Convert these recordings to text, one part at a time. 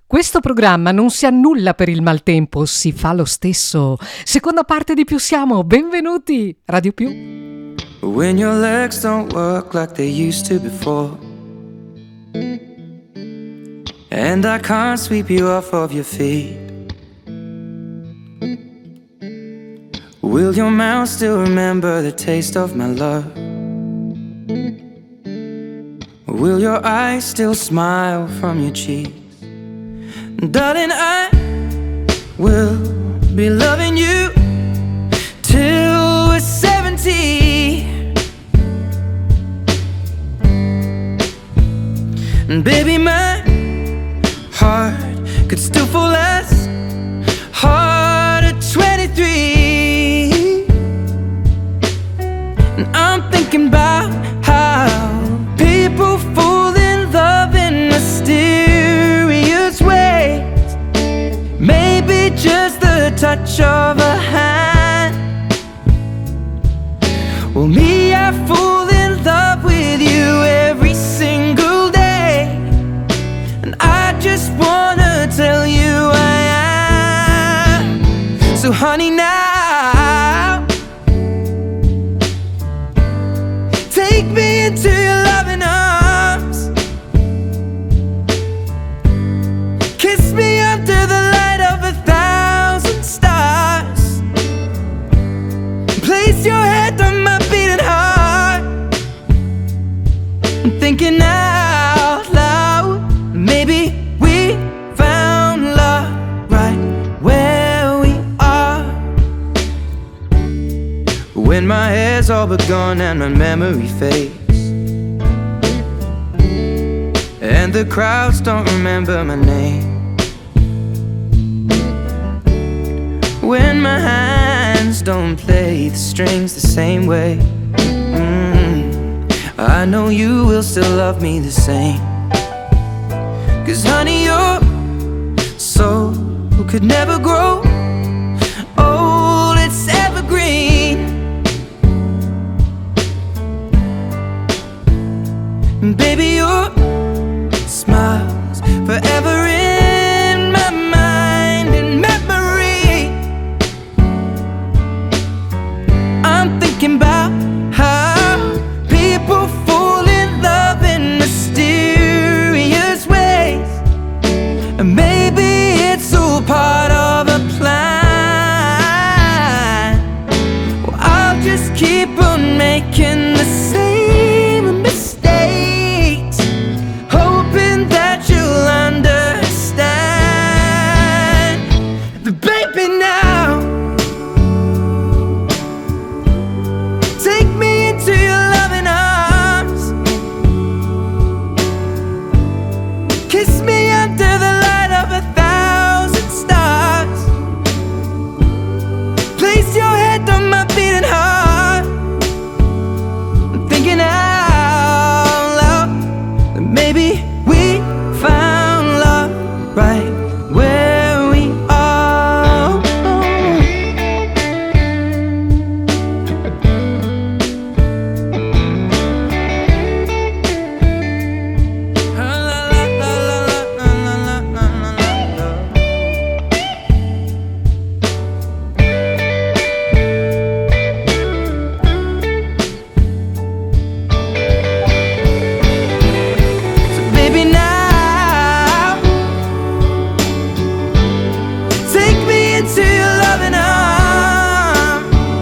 Questo programma non si annulla per il maltempo, si fa lo stesso. Seconda parte di Più Siamo, benvenuti, Radio Più. When your legs don't work like they used to before, and I can't sweep you off of your feet, will your mouth still remember the taste of my love? Will your eyes still smile from your cheeks? Darling, I will be loving you till we're 70. And baby, my heart could still fall as hard at 23. And I'm thinking about how people fall in love in mysterious ways. Maybe just the touch of a hand. Well, me, I fall in love with you every single day, and I just wanna tell you I am. So honey, now take me into your loving arms. Kiss me under the light of 1,000 stars. Place your head on my beating heart. I'm thinking out loud, maybe we found love right where we are. When my hair's all but gone and my memory fades, and the crowds don't remember my name, when my hands don't play the strings the same way, I know you will still love me the same. 'Cause honey, your soul could never grow old, it's evergreen. And baby, your smile's forever in my mind and memory. I'm thinking about how people fall in love in mysterious ways, and maybe it's all part of a plan. Well, I'll just keep on making the same mistakes, hoping that you'll understand. But baby, now take me into your loving arms. Kiss me under the light of 1,000 stars. Place your head on my beating heart. I'm thinking out loud that maybe we found love right where we are. So baby, now take me into your loving arms.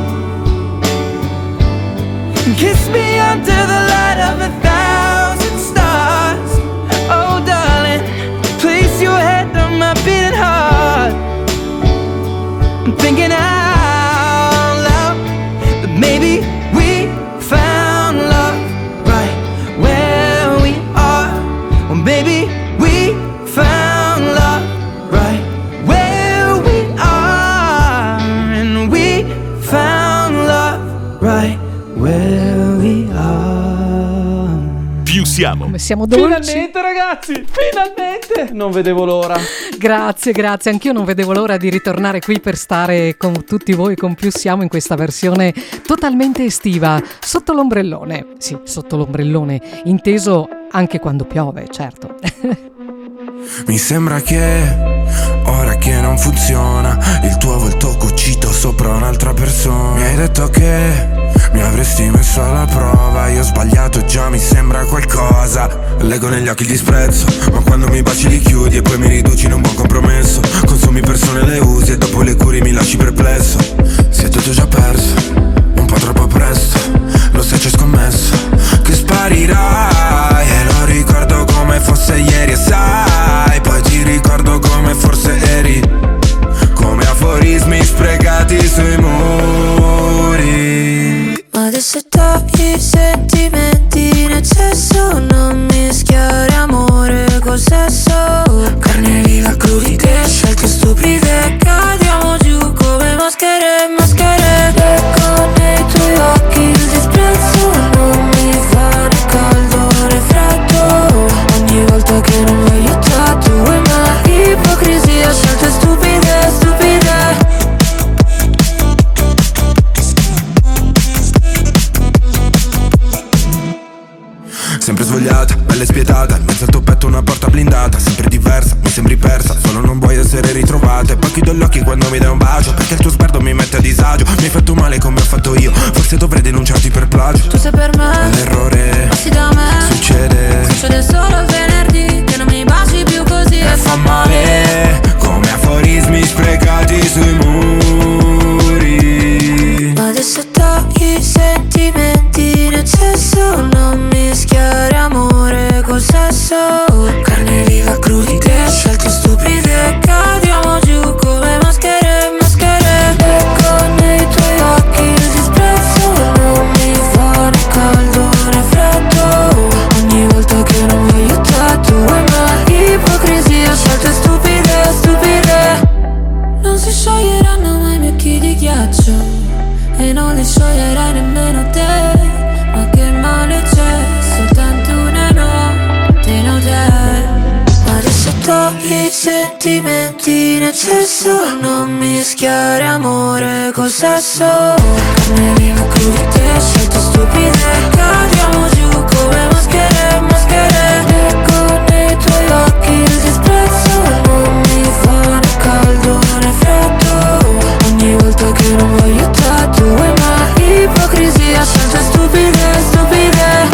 Kiss me under the light of 1,000 stars. Oh darling, place your head on my beating heart. I'm thinking out loud that maybe we found love right where we are. Well, maybe we found love right where we are, and we found love right where we are. Più siamo. Come siamo dolci. Finalmente ragazzi, finalmente! Non vedevo l'ora. Grazie, anch'io non vedevo l'ora di ritornare qui per stare con tutti voi, con Più Siamo, in questa versione totalmente estiva, sotto l'ombrellone. Sì, sotto l'ombrellone, inteso anche quando piove, certo. Mi sembra che ora che non funziona il tuo volto cucito sopra un'altra persona. Mi hai detto che mi avresti messo alla prova. Io ho sbagliato già, mi sembra qualcosa. Leggo negli occhi il disprezzo, ma quando mi baci li chiudi e poi mi riduci in un buon compromesso. Consumi persone, le usi e dopo le curi mi lasci perplesso. Si è tutto già perso, un po' troppo presto. Lo sai, ci ho scommesso che sparirai e lo ricordo come fosse ieri e sai, poi ti ricordo come forse eri, come aforismi sprecati sui muri. Ma adesso togli i sentimenti in eccesso, non mischiare amore col sesso. Carne viva, crudité, scelte stupide, cadiamo giù come maschere, maschere. Ecco nei tuoi occhi il disprezzo, non mi fa né caldo né freddo. Ogni volta che non mi hai aiutato, ma ipocrisia, scelte stupide, stupide. Sempre svogliata, bella e spietata, in mezzo al tuo petto una porta blindata. Sempre diversa, mi sembri persa, solo non vuoi essere ritrovata. E poi chiudo gli occhi quando mi dai un bacio, perché il tuo sguardo mi mette a disagio. Mi hai fatto male come ho fatto io, forse dovrei denunciarti per plagio. Tu sei per me, l'errore passi da me, succede solo il venerdì, che non mi baci più così e fa male, come aforismi sprecati sui muri. Ma adesso togli i sentimenti in eccesso, non mischiare amore col sesso. Carne viva, crudité, scelte stupide, cadiamo giù come maschere, maschere. Ecco nei tuoi occhi il disprezzo, non mi fa né caldo né freddo. Ogni volta che non mi hai aiutato, ma ipocrisia, scelte stupide, stupide. Non si scioglieranno mai i miei occhi di ghiaccio, e non li scioglierai nemmeno te. Ma che male c'è, soltanto una notte in hotel. Ma adesso togli i sentimenti in eccesso, non mischiare amore col sesso. Carne viva, crudité, scelte stupide, cadiamo giù come maschere, maschere. Ecco nei tuoi occhi il disprezzo, non mi fa né caldo né freddo. Ogni volta che non mi hai aiutato, ma ipocrisia, scelte stupide, stupide.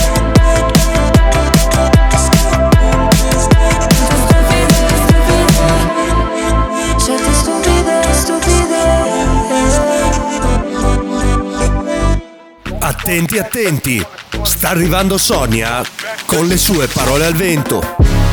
Scelte stupide, stupide. Attenti, attenti, sta arrivando Sonia con le sue parole al vento.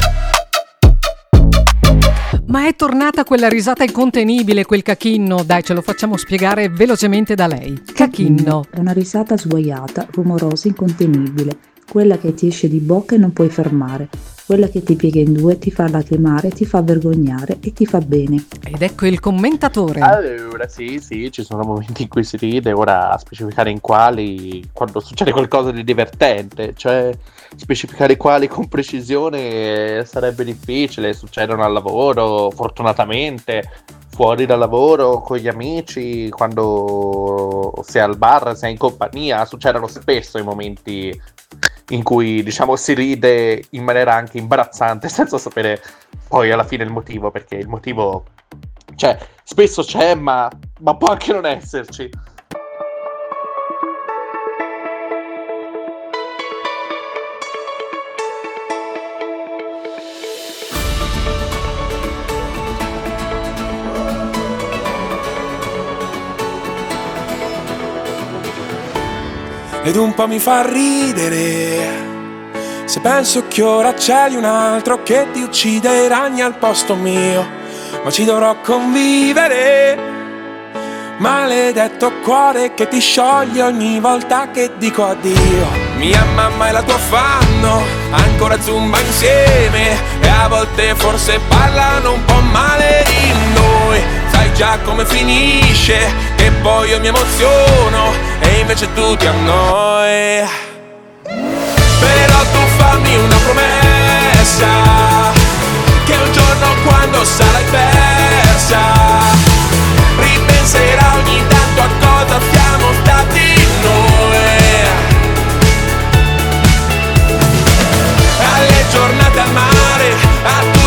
Ma è tornata quella risata incontenibile, quel cachinno. Dai, ce lo facciamo spiegare velocemente da lei. Cachinno è una risata sguaiata, rumorosa, incontenibile, quella che ti esce di bocca e non puoi fermare, quella che ti piega in due, ti fa lacrimare, ti fa vergognare e ti fa bene. Ed ecco il commentatore. Allora, sì, ci sono momenti in cui si ride, ora a specificare in quali, quando succede qualcosa di divertente, cioè specificare quali con precisione sarebbe difficile. Succedono al lavoro, fortunatamente, fuori dal lavoro, con gli amici, quando si è al bar, si è in compagnia, succedono spesso i momenti in cui, diciamo, si ride in maniera anche imbarazzante senza sapere poi alla fine il motivo, perché il motivo, cioè, spesso c'è, ma può anche non esserci. Ed un po' mi fa ridere se penso che ora c'è di un altro che ti uccide i ragni al posto mio, ma ci dovrò convivere. Maledetto cuore che ti scioglie ogni volta che dico addio. Mia mamma e la tua fanno ancora zumba insieme e a volte forse parlano un po' male di noi. Sai già come finisce, che poi io mi emoziono e invece tu ti annoi. Però tu fammi una promessa, che un giorno quando sarai persa ripenserai ogni tanto a cosa siamo stati noi, alle giornate al mare, a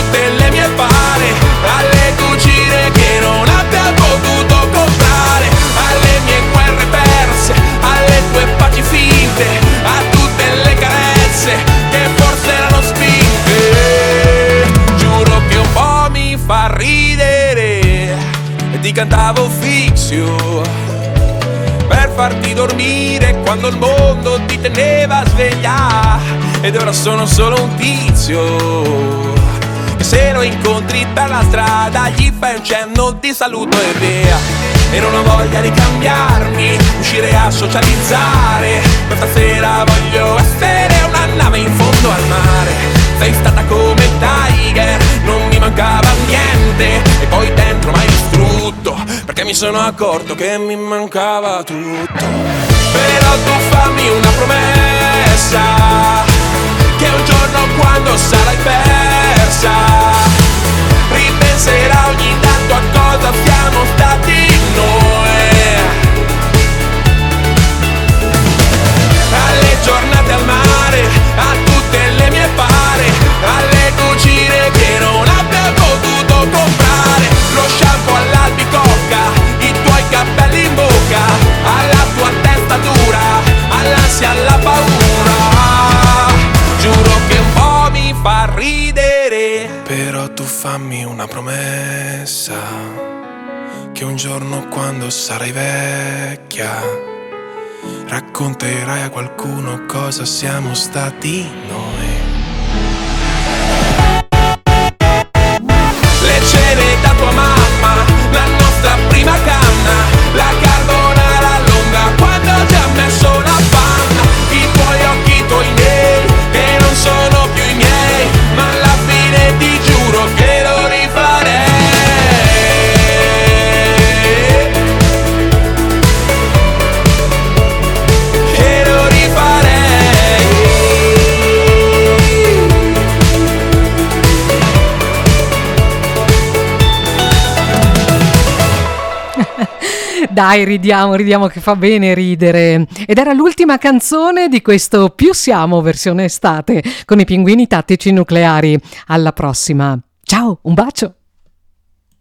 cantavo Fix-You per farti dormire quando il mondo ti teneva sveglia. Ed ora sono solo un tizio che se lo incontri per la strada gli fai un cenno di saluto e via. E non ho voglia di cambiarmi, uscire a socializzare. Questa sera voglio essere una nave in fondo al mare. Sei stata come Tiger, non mi mancava niente. E poi dentro m'hai distrutto, perché mi sono accorto che mi mancava tutto. Però tu fammi una promessa, che un giorno quando sarai persa ripenserà ogni tanto a cosa siamo stati noi. Alle giornate al mare, a tutte le mie pare, alle cucine che non abbia potuto comprare, lo shampoo all'albicocca, i tuoi capelli in bocca, alla tua testa dura, all'ansia, alla paura. Giuro che un po' mi fa ridere. Però tu fammi una promessa, che un giorno quando sarai vecchia racconterai a qualcuno cosa siamo stati noi. Le cene da tua mamma, la nostra prima canna, la carbonara lunga quando ti ha messo la panna, i tuoi occhi, i tuoi miei, che non sono più i miei, ma alla fine ti giuro che lo rifarei. Che lo rifarei. Dai, ridiamo che fa bene ridere. Ed era l'ultima canzone di questo Più Siamo versione estate con i Pinguini Tattici Nucleari. Alla prossima. Ciao, un bacio.